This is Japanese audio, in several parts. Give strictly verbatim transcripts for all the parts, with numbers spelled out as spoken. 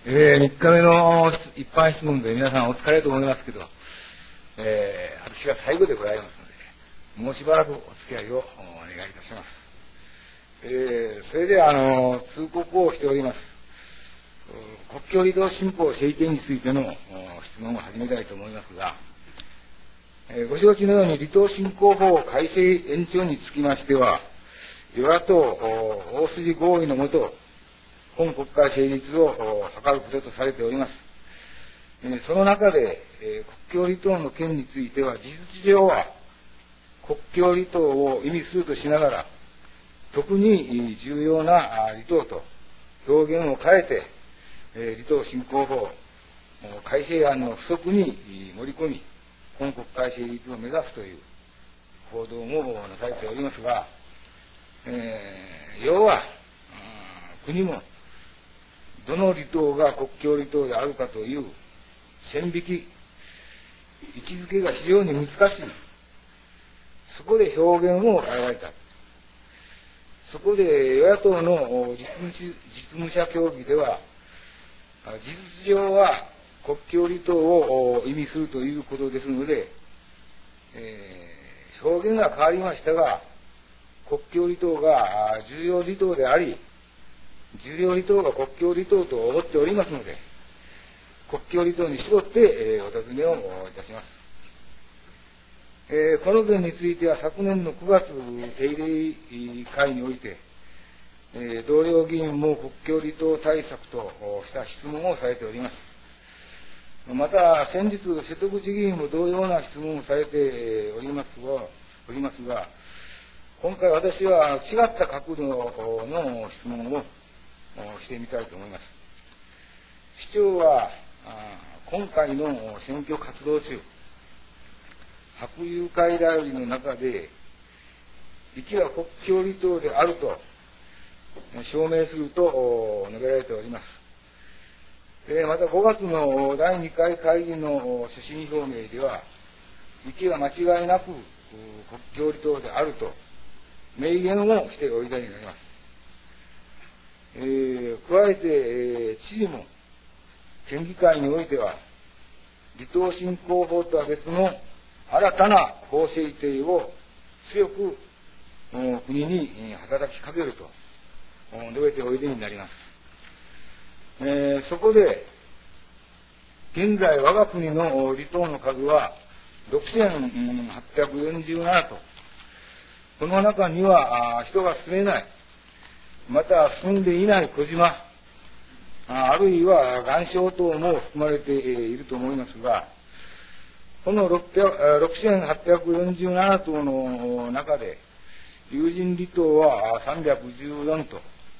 えー、みっかめの一般質問で皆さんお疲れと思いますけど、えー、私が最後でございますので、もうしばらくお付き合いをお願いいたします。えー、それでは、あの、通告をしております。国境離島新法制定についての質問を始めたいと思いますが、えー、ご承知のように離島振興法改正延長につきましては、与野党大筋合意のもと、本国会成立を図ることとされております。その中で、国境離島の件については、事実上は国境離島を意味するとしながら、特に重要な離島と表現を変えて、離島振興法改正案の付則に盛り込み、本国会成立を目指すという報道もなされておりますが、えー、要は、国もどの離島が国境離島であるかという線引き、位置づけが非常に難しい。そこで表現を変えられた。そこで与野党の実務実務者協議では、事実上は国境離島を意味するということですので、えー、表現が変わりましたが、国境離島が重要離島であり、重要離島が国境離島と思っておりますので、国境離島に絞って、えー、お尋ねをいたします。えー、この件については昨年のくがつ定例会において、えー、同僚議員も国境離島対策とした質問をされております。また、先日、瀬戸口議員も同様な質問をされておりますが、おりますが今回私は違った角度の質問をしてみたいと思います。市長は、今回の選挙活動中、博友会だよりの中で、壱岐は国境離島であると証明すると述べられております。またごがつのだいにかい会議の所信表明では、壱岐は間違いなく国境離島であると明言をしておいでになります。えー、加えて、えー、知事も県議会においては、離島振興法とは別の新たな法制定を強く国に働きかけると述べておいでになります。えー、そこで、現在我が国の離島の数はろくせんはっぴゃくよんじゅうななと、この中には人が住めない、また住んでいない小島、あるいは岩礁等も含まれていると思いますが、このろくせんはっぴゃくよんじゅうなな島の中で、有人離島はさんびゃくじゅうよんと、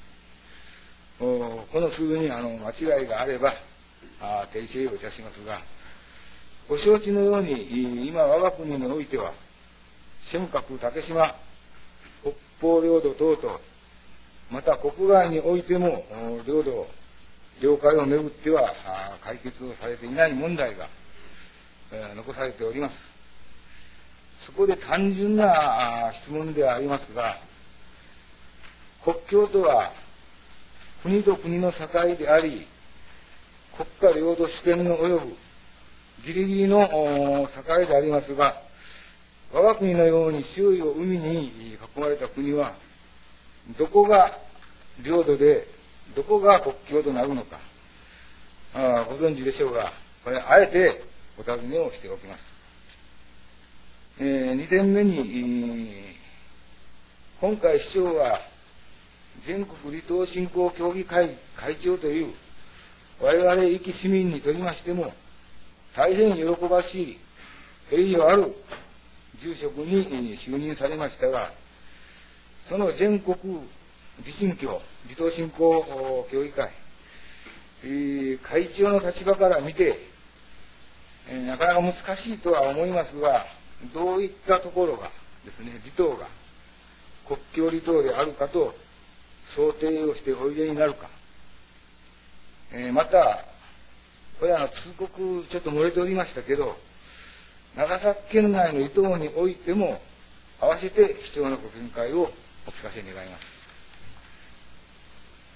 この数にあの間違いがあれば訂正をいたしますが、ご承知のように、今我が国においては、尖閣、竹島、北方領土等々、また国外においても領土、領海をめぐっては解決をされていない問題が残されております。そこで単純な質問ではありますが、国境とは国と国の境であり、国家領土主権の及ぶギリギリの境でありますが、我が国のように周囲を海に囲まれた国は、どこが領土で、どこが国境となるのか、あご存知でしょうが、これ、あえてお尋ねをしておきます。えー、にてんめに、えー、今回市長は、全国離島振興協議会会長という、我々壱岐市民にとりましても、大変喜ばしい、栄誉ある住職に就任されましたが、その全国自振興、離島振興協議会、えー、会長の立場から見て、えー、なかなか難しいとは思いますが、どういったところがですね、離島が国境離島であるかと想定をしておいでになるか、えー、また、これは通告ちょっと漏れておりましたけど、長崎県内の離島においても、合わせて市長のご見解をお聞かせ願います。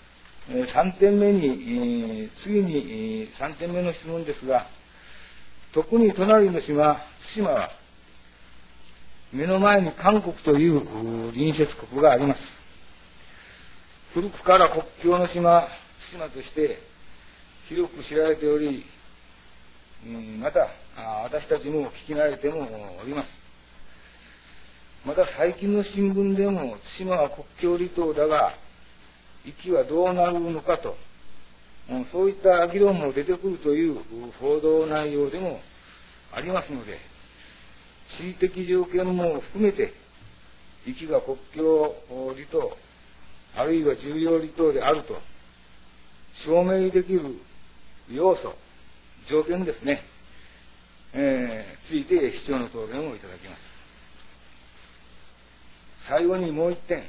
さんてんめに、次にさんてんめの質問ですが、特に隣の島、対馬は、目の前に韓国という隣接国があります。古くから国境の島、対馬として広く知られており、また私たちも聞き慣れてもおります。また最近の新聞でも対馬は国境離島だが、行きはどうなるのかと、そういった議論も出てくるという報道内容でもありますので、地理的条件も含めて、行きが国境離島、あるいは重要離島であると証明できる要素、条件ですね、えー、ついて市長の答弁をいただきます。最後にもう一点、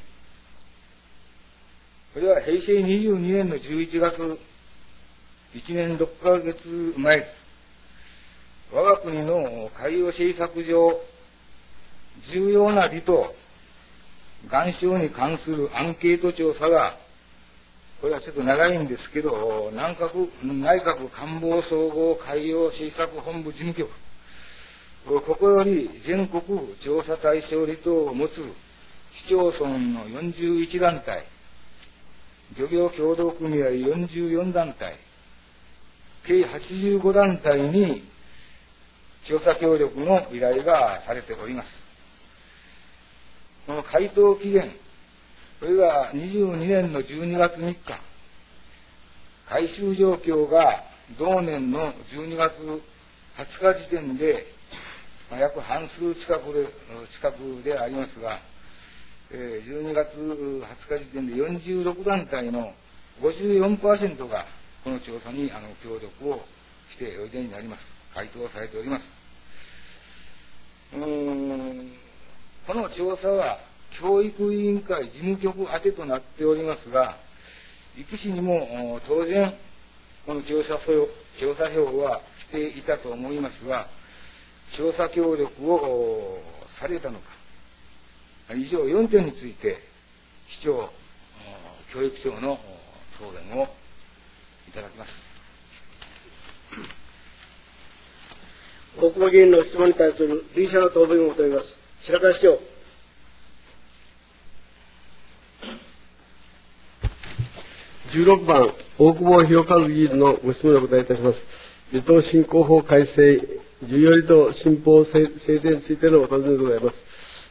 これはへいせいにじゅうにねんのじゅういちがつ、いちねんろっかげつまえです。我が国の海洋政策上、重要な離島、岩礁に関するアンケート調査が、これはちょっと長いんですけど、内閣、内閣官房総合海洋政策本部事務局、ここより全国調査対象離島を持つ市町村のよんじゅういちだんたい、漁業協同組合よんじゅうよんだんたい、計はちじゅうごだんたいに調査協力の依頼がされております。この回答期限、これがにじゅうにねんのじゅうにがつみっか、回収状況が同年のじゅうにがつはつか時点で、まあ、約半数近くで近くでありますが、えー、じゅうにがつはつか時点でよんじゅうろくだんたいの ごじゅうよんパーセント がこの調査にあの協力をしておいでになります。回答されております。うーんこの調査は教育委員会事務局宛てとなっておりますが、壱岐市にも当然この調査票調査票は来ていたと思いますが、調査協力をされたのか、以上よんてんについて市長、教育長の答弁をいただきます。 大久保議員の質問に対する類者の答弁を求めます。白田市長。 じゅうろくばん、大久保博和議員のご質問にお答えいたします。離島振興法改正、重要離島新法制定についてのお尋ねでございます。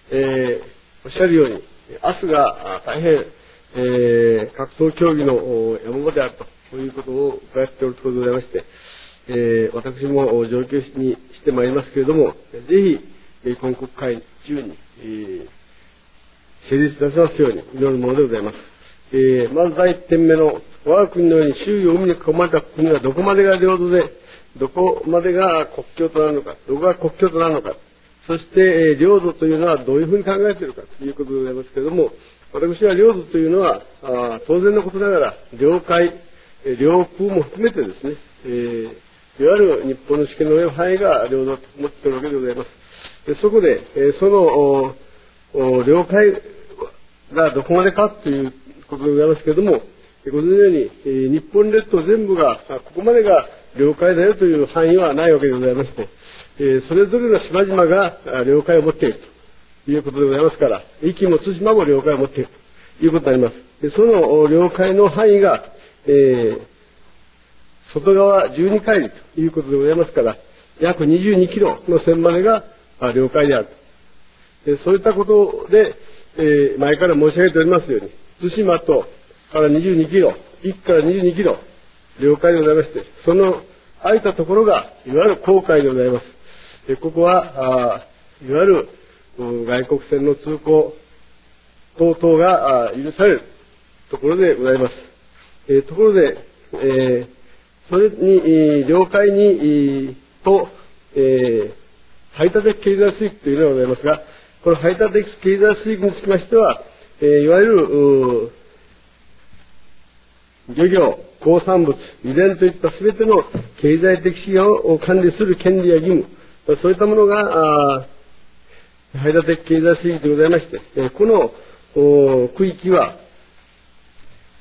えー、おっしゃるように、明日が大変、えー、格闘競技の山場であるということを伺っておるところでございまして、えー、私も上級にしてまいりますけれども、ぜひ、今国会中に、えー、成立いたしますように祈るものでございます。えー、まず第一点目の、我が国のように周囲を海に囲まれた国はどこまでが領土で、どこまでが国境となるのか、どこが国境となるのか、そして、えー、領土というのはどういうふうに考えているかということでございますけれども、私は領土というのは、あ当然のことながら、領海、領空も含めてですね、えー、いわゆる日本の主権の及ぶ範囲が領土と思っているわけでございます。でそこで、えー、その領海がどこまでかということでございますけれども、ご存知のように、えー、日本列島全部が、ここまでが領海だよという範囲はないわけでございまして、えー、それぞれの島々が領海を持っているということでございますから、壱岐も対馬も領海を持っているということになります。でその領海の範囲が、えー、外側じゅうにかいりということでございますから、約にじゅうにキロの線までが領海であると。でそういったことで、えー、前から申し上げておりますように、対馬とからにじゅうにキロ、壱岐からにじゅうにキロ、領海でございまして、その空いたところが、いわゆる航海でございます。えここは、あいわゆる外国船の通行等々が許されるところでございます。えー、ところで、えー、それに、領海に、と、えー、排他的経済水域というのがございますが、この排他的経済水域につきましては、えー、いわゆる、漁業、鉱産物、遺伝といったすべての経済的資源を管理する権利や義務、そういったものが、排他的経済水域でございまして、この区域は、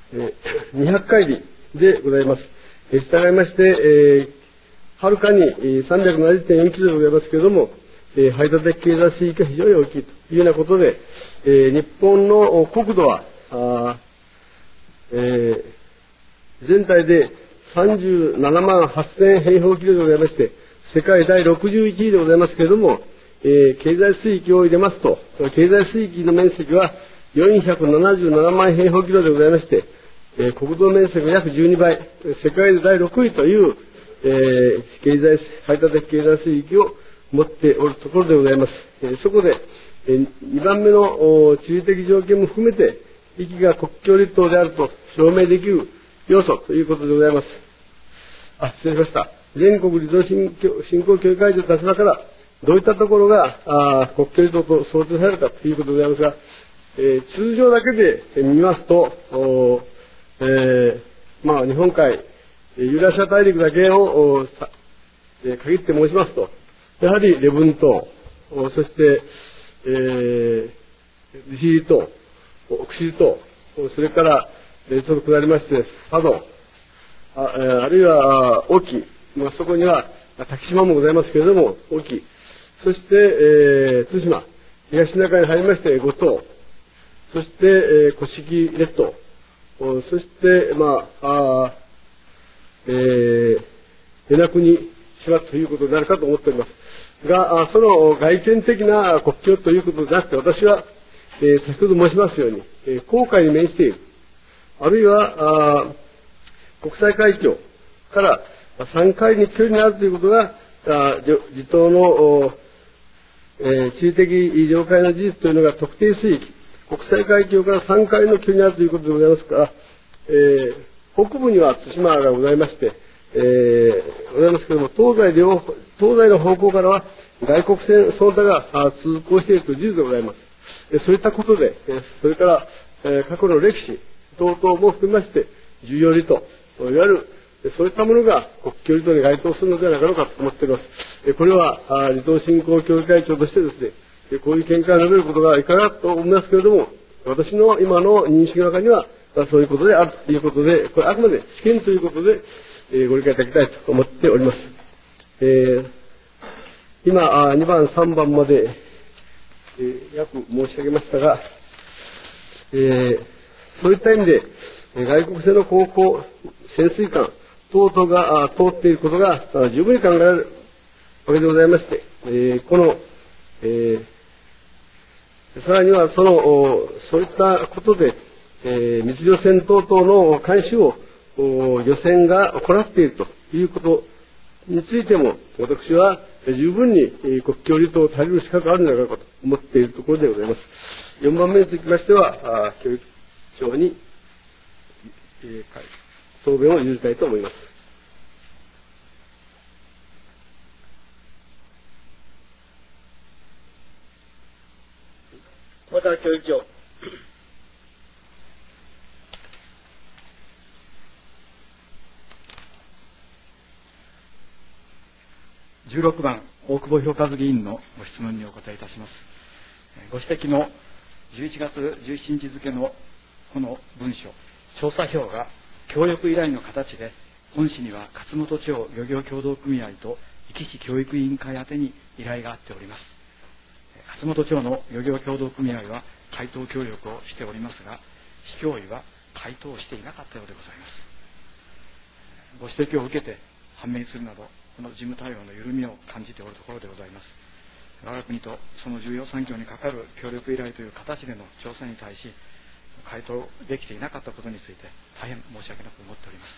えー、にひゃくかいりでございます。えー、従いまして、えー、はるかに さんびゃくななじゅってんよんキロでございますけれども、えー、排他的経済水域が非常に大きいというようなことで、えー、日本の国土は、あえー、全体でさんじゅうななまんはっせん平方キロでございまして、世界だいろくじゅういちいでございますけれども、えー、経済水域を入れますと、経済水域の面積はよんひゃくななじゅうななまん平方キロでございまして、えー、国土面積が約じゅうにばい、世界でだいろくいという、えー、経済、排他的経済水域を持っておるところでございます。えー、そこで、えー、にばんめの地理的条件も含めて、域が国境立島であると証明できる要素ということでございます。あ、失礼しました。全国離島振興協議会長立場から、どういったところがあ国境離島と想定されるかということでございますが、えー、通常だけで見ますと、えー、まあ、日本海、ユーラシア大陸だけをさ、えー、限って申しますと、やはり礼文島、そして、えー、利尻島、奥尻島、それから、えー、ちょっと下りまして、佐渡、あ, えー、あるいは、隠岐、まあ、そこには、滝島もございますけれども、隠岐、そして、えー、対馬、東シナ海に入りまして、五島、そして、えー、古式列島、そして、まあ、あえー、与那国島ということになるかと思っております。が、その外見的な国境ということでなくて、私は、えー、先ほど申しますように、えー、航海に面している、あるいは、あ国際海峡からさんかいに距離にあるということが、あ離島の、えー、地理的領海の事実というのが特定水域、国際海峡からさんかいの距離にあるということでございますが、えー、北部には対馬がございまして、えー、ございますけれども、東西両、東西の方向からは外国船その他が通行しているという事実でございます。そういったことで、それから、えー、過去の歴史等々も含めまして、重要離島、いわゆる、そういったものが国境離島に該当するのではないかろうかと思っております。これは、離島振興協議会長としてですね、こういう見解を述べることがいかがと思いますけれども、私の今の認識の中には、そういうことであるということで、これあくまで試験ということで、えー、ご理解いただきたいと思っております。えー、今、にばん、さんばんまで、えー、約申し上げましたが、えー、そういった意味で、外国製の航行、潜水艦等々が通っていることが十分に考えられるわけでございまして、えー、この、えー、さらにはその、そういったことで、えー、密漁船等々の監視を漁船が行っているということについても、私は十分に国境離島を足りる資格があるのではないかと思っているところでございます。よんばんめにつきましては、教育省に、えー、答弁を譲りたいと思います。 また教育長。 じゅうろくばん、大久保博和議員のご質問にお答えいたします。ご指摘のじゅういちがつじゅうしちにち付のこの文書、調査票が協力依頼の形で、本市には勝本町漁業協同組合と壱岐市教育委員会宛てに依頼があっております。勝本町の漁業協同組合は回答協力をしておりますが、市教委は回答していなかったようでございます。ご指摘を受けて判明するなど、この事務対応の緩みを感じておるところでございます。我が国とその重要産業にかかる協力依頼という形での調査に対し、回答できていなかったことについて、大変申し訳なく思っております。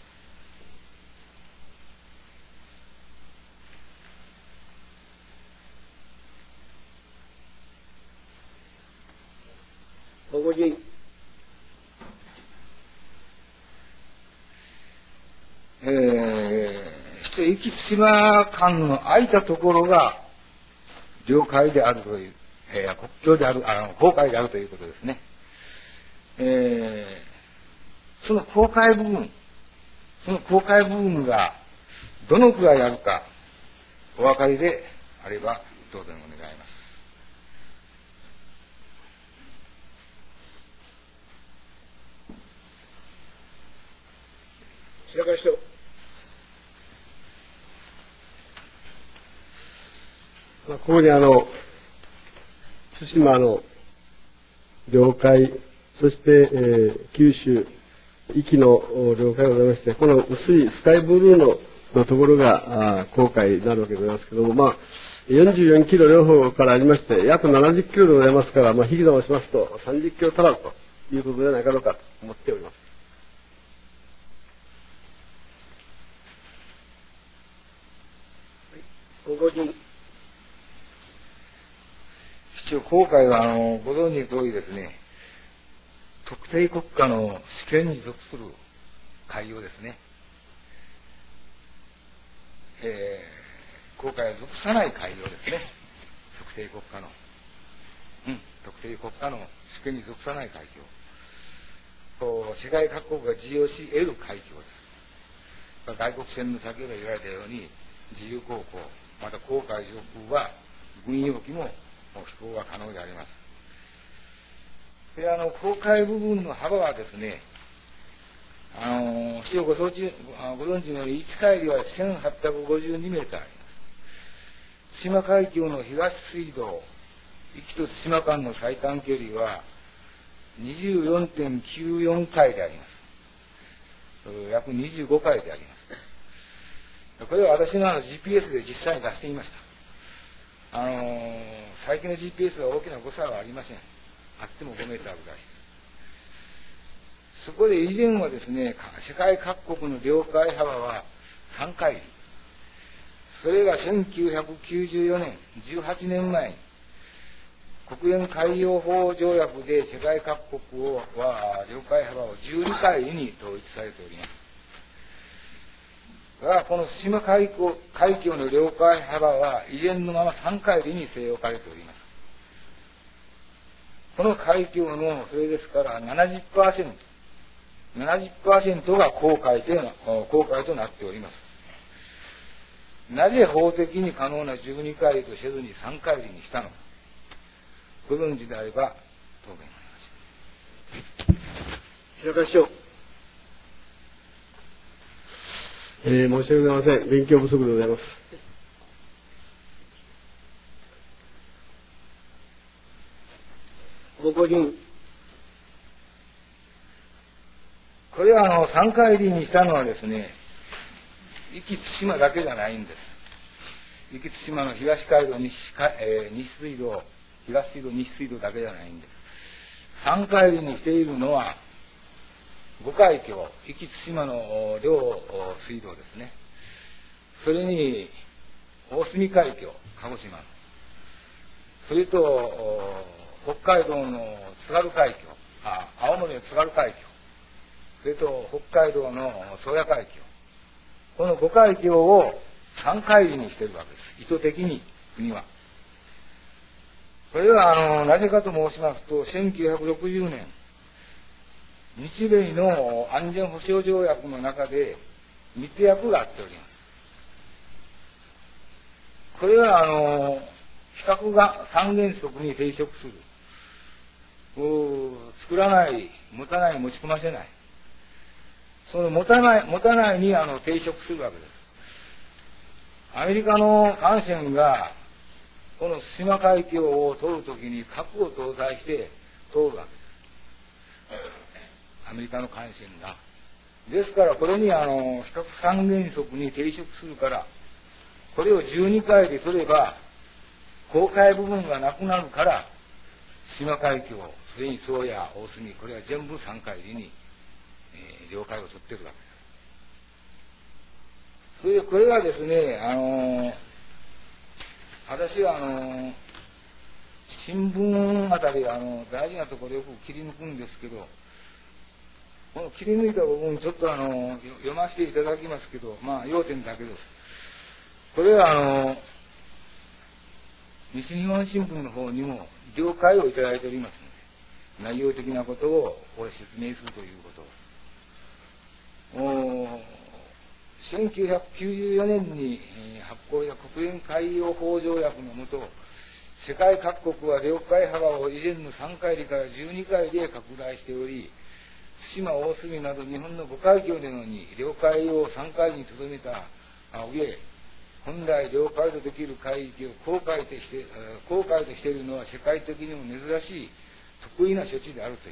大久保議員。 えー、そして壱岐対馬間の空いたところが領海であるという、えー、国境である、あの、公海であるということですね。えー、その公海部分、その公海部分がどのくらいあるか、お分かりであれば、答弁を願います。 白川市長。 まあ、ここにあの、対馬の領海、そして、えー、九州、壱岐の領海がございまして、この薄いスカイブルーののところがあ航海になるわけでございますけども、まあ、よんじゅうよんキロ両方からありまして、約ななじゅっキロでございますから、まあ、引き算をしますとさんじゅっキロ足らずということではないかろうかと思っております。 ご個人。 一応、航海は、あの、ご存知の通りですね、特定国家の主権に属する海洋ですね。えー、航海は属さない海洋ですね。特定国家の。うん、特定国家の主権に属さない海峡。こう世界各国が自由し得る海峡です。外国船の先ほど言われたように、自由航行、また航海上空は軍用機も飛行が可能であります。で、あの、航海部分の幅はですね、あの、一応ご存知、ご存知のように、いち海里はせんはっぴゃくごじゅうにメートルあります。対馬海峡の東水道、壱岐と対馬間の最短距離は にじゅうよんてんきゅうよん 海であります。約にじゅうご海であります。これは私のあの ジーピーエス で実際に出してみました。あのー、最近の ジーピーエス は大きな誤差はありません。あってもごメートルぐらい。そこで以前はですね、世界各国の領海幅はさん海里。それがせんきゅうひゃくきゅうじゅうよねん、じゅうはちねんまえに、国連海洋法条約で世界各国をは領海幅をじゅうに海里に統一されております。が、この対馬海峡、海峡の領海幅は依然のままさん海里に据え置かれております。この海峡の、それですから ななじゅっパーセント、ななじゅっパーセント が航海と航海となっております。なぜ法的に可能なじゅうに海里とせずにさん海里にしたのか。ご存知であれば、答弁お願いします。 白川市長。 えー、申し訳ございません。勉強不足でございます。 ご個人。 これはあの、さん海里にしたのはですね、壱岐対馬だけじゃないんです。壱岐対馬の東海道、西海、えー、西水道、東水道、西水道だけじゃないんです。さん海里にしているのは、ご海峡、壱岐対馬の両水道ですね。それに、大隅海峡、鹿児島の。それと、北海道の津軽海峡、あ、青森の津軽海峡。それと、北海道の宗谷海峡。このご海峡をさん海里にしているわけです。意図的に、国は。これは、あの、なぜかと申しますと、せんきゅうひゃくろくじゅうねん、日米の安全保障条約の中で密約があっております。これは、あの、非核が三原則に抵触する。作らない、持たない、持ち込ませない。その持たない、持たないにあの抵触するわけです。アメリカの艦船が、この対馬海峡を通るときに核を搭載して通るわけです。アメリカの艦船が。ですから、これにあの、非核三原則に抵触するから、これをじゅうに海で取れば、航海部分がなくなるから、対馬海峡、それに宗谷、大隅、これは全部さん海里に、えー、領海を取ってるわけです。それで、これがですね、あのー、私はあのー、新聞あたり、あの、大事なところよく切り抜くんですけど、この切り抜いた部分、ちょっとあの、読ませていただきますけど、まあ、要点だけです。これはあの、西日本新聞の方にも了解をいただいておりますので、内容的なことをこれ説明するということを。せんきゅうひゃくきゅうじゅうよねんに発効や国連海洋法条約のもと、世界各国は領海幅を以前のさん海里からじゅうに海里へ拡大しており、 対馬大隅など日本の五海峡でのに領海をさん海にとどめた上、本来領海とできる海域を公海として、公海としているのは世界的にも珍しい得意な処置であるという。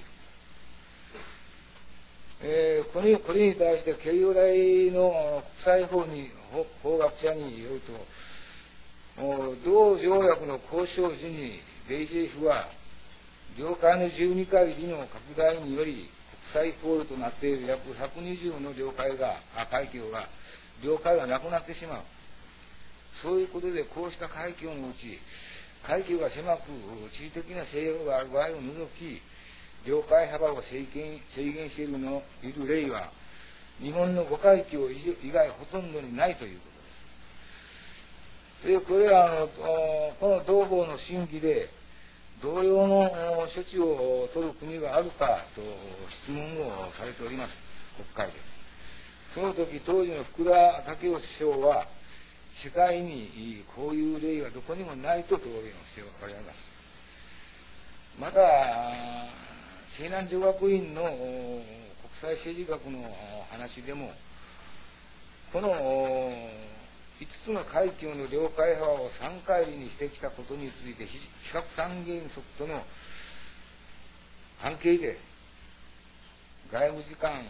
えー、これこれに対して慶応大の国際法に法学者によると、同条約の交渉時に米政府は領海のじゅうに海里の拡大により国際航路となっている約ひゃくにじゅうの領海が海峡が領海がなくなってしまう。そういうことでこうした海峡のうち海峡が狭く地理的な制約がある場合を除き領海幅を制限、制限しているのいる例は日本の五海峡以外ほとんどにないということです。でこれはあのこの同法の審議で同様の処置を取る国があるかと質問をされております、国会で。その時当時の福田赳夫首相は世界にこういう例はどこにもないと答弁をしておられます。また西南女学院の国際政治学の話でもこのいつつの海峡の領海幅をさん海里にしてきたことについて比較三原則との関係で外務次官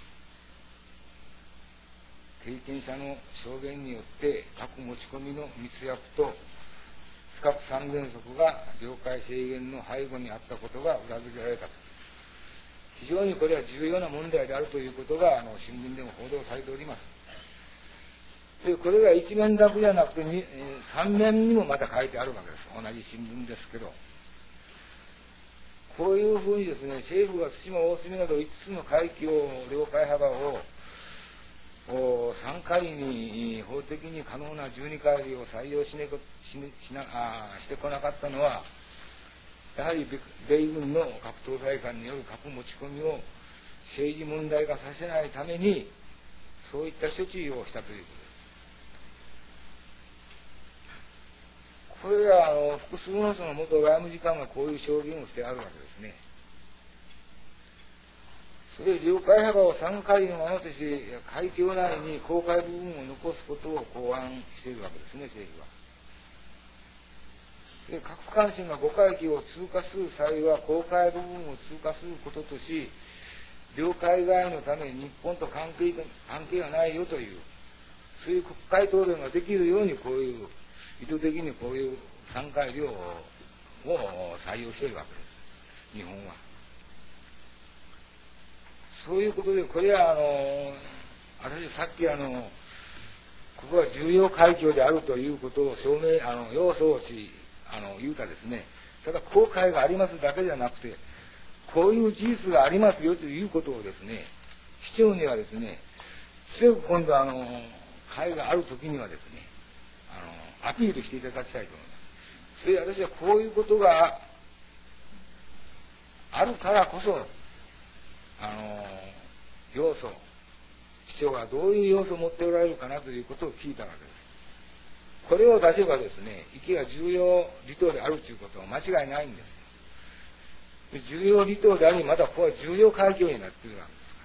経験者の証言によって核持ち込みの密約と比較三原則が領海制限の背後にあったことが裏付けられたと。非常にこれは重要な問題であるということがあの新聞でも報道されております。でこれが一面だけじゃなくてに三面にもまた書いてあるわけです。同じ新聞ですけど、こういうふうにですね、政府が対馬大隅などいつつの海峡領海幅をさん海里に法的に可能なじゅうに海里を採用し,、ね、し, し, なあしてこなかったのはやはり米軍の核搭載艦による核持ち込みを政治問題化させないためにそういった処置をしたということです。これがあの複数のその元外務次官がこういう証言をしてあるわけですね。それで領海幅をさん海里のままとして海峡内に公海部分を残すことを考案しているわけですね、政府は。で核艦船がご海峡を通過する際は公海部分を通過することとし、領海外のために日本と関係関係がないよというそういう国会答弁ができるようにこういう意図的にこういうさん海里を採用しているわけです、日本は。そういうことで、これはあの私さっきあのここは重要海峡であるということを証明あの要素をしあの言うたですね、ただ公海がありますだけじゃなくてこういう事実がありますよということをですね、市長にはですね強く今度あの海があるときにはですねあのアピールしていただきたいと思います。それで私はこういうことがあるからこそあの要素市長はどういう要素を持っておられるかなということを聞いたわけです。これを出せばですね、池が重要離島であるということは間違いないんです。重要離島であり、またここは重要海峡になっているわけですから。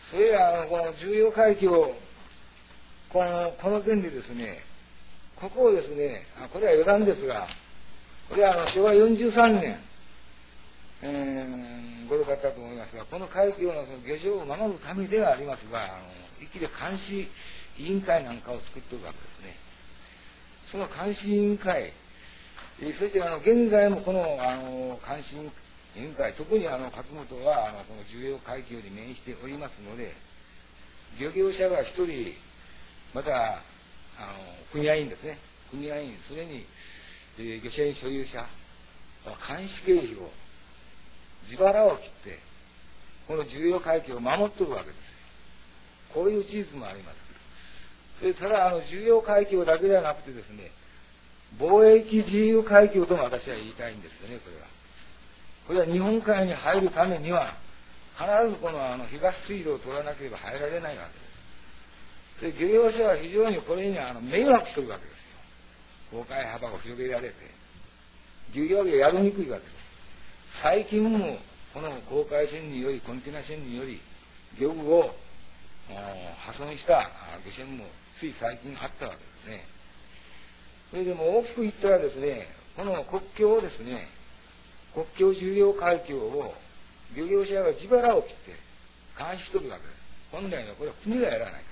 それがあのこの重要海峡このこの点でですね、ここをですね、これは余談ですが、これはあのしょうわよんじゅうさんねん、えー、頃だったと思いますが、この海峡のその漁場を守るためではありますが、あの域で監視委員会なんかを作っておるわけですね。その監視委員会、そしてあの現在もこのあの監視委員会、特にあの勝本はあのこの重要海峡に面しておりますので、漁業者が一人、またあの組合員ですね、組合員、それに、えー、漁船所有者、監視経費を自腹を切って、この重要海峡を守っておるわけですよ。こういう事実もあります。それただあの重要海峡だけではなくてですね、貿易自由海峡とも私は言いたいんですよね、これは。これは日本海に入るためには、必ずこのあの東水道を取らなければ入られないわけです。それ漁業者は非常にこれにあの迷惑してるわけですよ。公海幅を広げられて。漁業はやりにくいわけです。最近もこの公開戦により、コンテナ戦により、漁具を破損した漁船もつい最近あったわけですね。それでも大きく言ったらですね、この国境をですね、国境重要海峡を漁業者が自腹を切って監視しとるわけです。本来のこれは国がやらないから。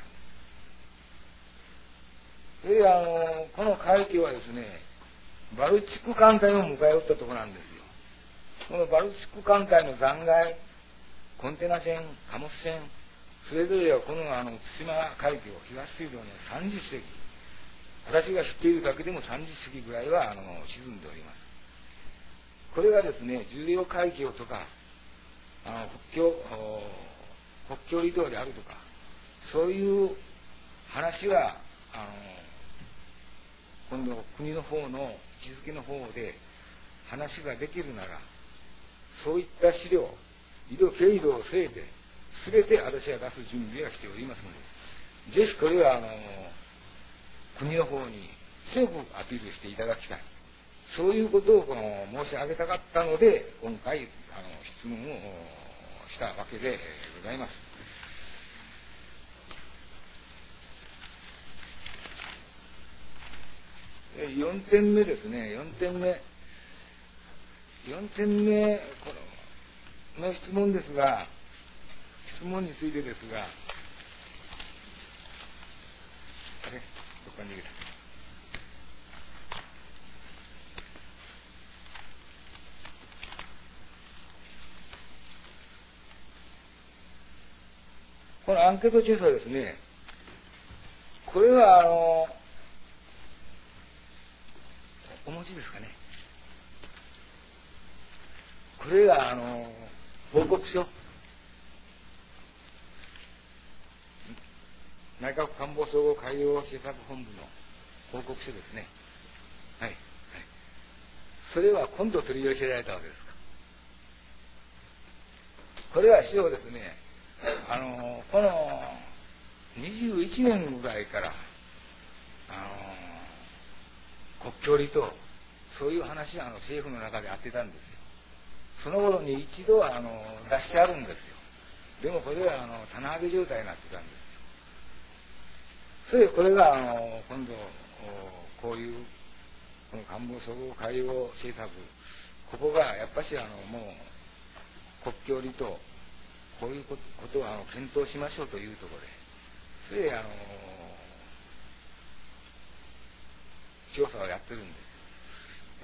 それであの、この海峡はですね、バルチック艦隊を迎え撃ったところなんですよ。このバルチック艦隊の残骸、コンテナ船、貨物船、それぞれはこのあの対馬海峡、東水道にはさんじゅっ隻、私が知っているだけでもさんじゅっ隻ぐらいはあの沈んでおります。これがですね、重要海峡とか、あの国境、国境離島であるとか、そういう話が、あの、今度国の方の位置づけの方で話ができるなら、そういった資料、緯度経度を据えて、すべて私は出す準備はしておりますので、ぜひこれはあの国の方に強くアピールしていただきたい。そういうことをこの申し上げたかったので、今回あの質問をしたわけでございます。よんてんめですね、よんてんめ。よんてんめこの質問ですが、質問についてですが、あれどっかに逃げた。このアンケート調査ですね、これはあの、お持ちですかね。これがあの、報告書。内閣官房総合海洋政策本部の報告書ですね。はい。はい。それは今度取り寄せられたわけですか。これは史上ですね、あの、このにじゅういちねんぐらいから、あの、国境離島、そういう話があの政府の中であってたんですよ。その頃に一度あの出してあるんですよ。でもこれはあの棚上げ状態になってたんですよ。それでこれがあの今度こういうこの官房総合海洋政策、ここがやっぱしあのもう国境離島、こういうことをあの検討しましょうというところで、それであの調査をやってるんです。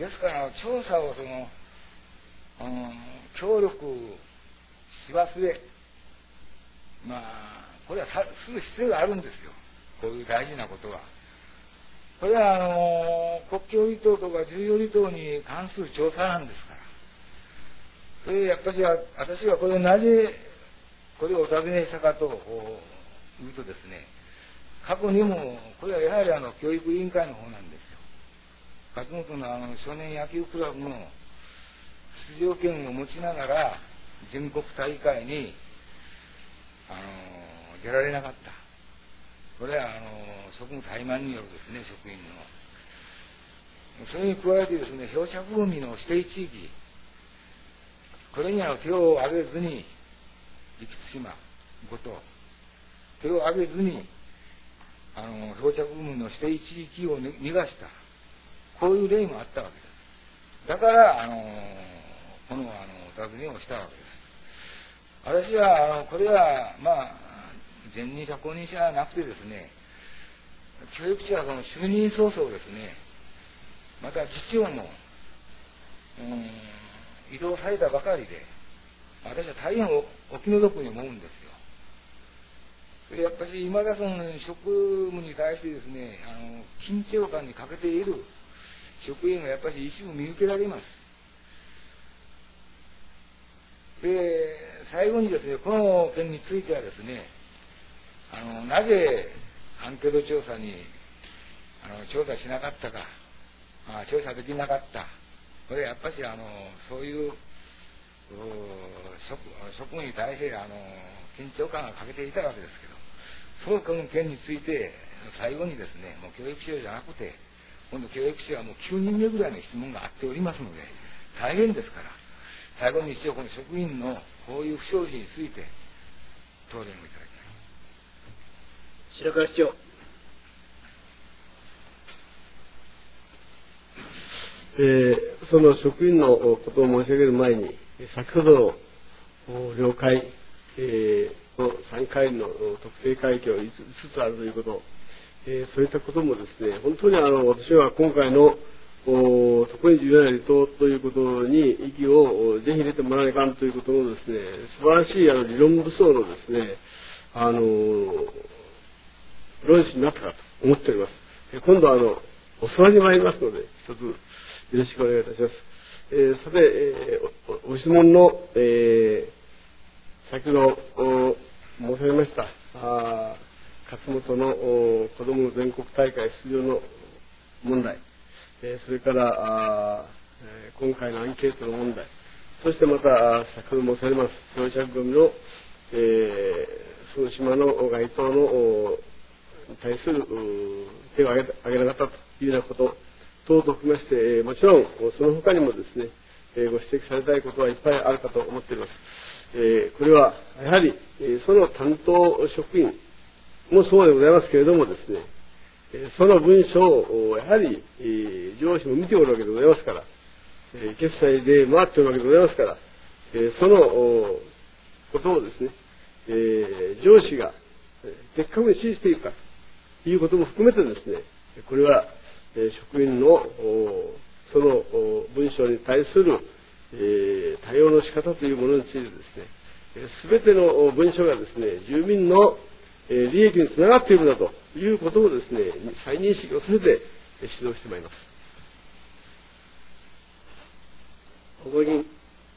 ですから調査をその、うん、協力し忘れ、まあこれはさする必要があるんですよ。こういう大事なことは。これはあの国境離島とか重要離島に関する調査なんですから。それでやっぱり私はこれをなぜこれをお尋ねしたかというとですね、過去にもこれはやはりあの教育委員会の方なんですよ。勝本のあの少年野球クラブの出場権を持ちながら全国大会にあの出られなかった。これはあの職務怠慢によるですね、職員の。それに加えてですね、漂着海の指定地域、これには手を挙げずに、生対馬、五島、手を挙げずに、あの漂着海の指定地域を逃がした、こういう例もあったわけです。だから、あのこのあのお尋ねをしたわけです。私は、あのこれは、まあ、前任者、後任者はなくてですね、教育者はその就任早々ですね、また次長も、うん、移動されたばかりで、私は大変おお気の毒に思うんですよ。それやっぱり今だその職務に対してですね、あの緊張感に欠けている職員がやっぱり一部見受けられます。で、最後にですね、この件についてはですね、あのなぜアンケート調査にあの調査しなかったか、あ調査できなかった、これやっぱりあのそういう職職務に対してあの緊張感が欠けていたわけですけど、その件について最後にですね、もう教育省じゃなくて、今度教育省はもうきゅうにんめぐらいの質問があっておりますので、大変ですから、 最後に一応この職員のこういう不祥事について答弁をいただきます。 白川市長。 えー、その職員のことを申し上げる前に、先ほどの了解、えー、のさんかいの特定海域をいつつあるということ、えー、そういったこともですね、本当にあの私は今回の特に重要な離島ということに意義をぜひ入れてもらわないかんということのですね、素晴らしいあの理論武装のですね、あの論旨になったかと思っております。今度はあのお座りに参りますので、一つよろしくお願いいたします。えー、さて、えー、ご質問の、えー、先ほど申し上げましたあ勝本の子どもの全国大会出場の問題、えー、それからあ、えー、今回のアンケートの問題、そしてまた先ほど申し上げます漂着ゴミの、えー、その島の該当のに対する手を挙げ挙げなかったというようなこと等々含めまして、もちろんその他にもですね、ご指摘されたいことはいっぱいあるかと思っております。これはやはりその担当職員もそうでございますけれどもですね、その文書をやはり上司も見ておるわけでございますから、決済で回っておるわけでございますから、そのことをですね、上司が的確に指示しているかということも含めてですね、これは職員のその文書に対する対応の仕方というものについてですね、すべての文書がですね、住民の利益につながっているんだということをですね、再認識をさせて指導してまいります。 小川議員。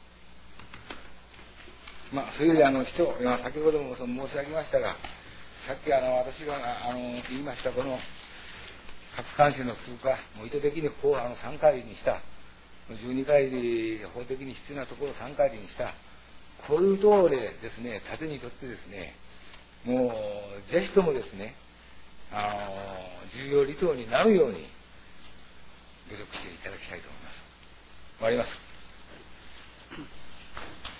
まあ、それであの市長、今先ほどもその申し上げましたが、さっきあの私があの言いましたこの各監視の通過、もう意図的にここをあのさんかいにした、じゅうにかい法的に必要なところをさんかいにした、こういうところでですね、盾にとってですね、もうぜひともですね、あの重要離島になるように努力していただきたいと思います。終わります。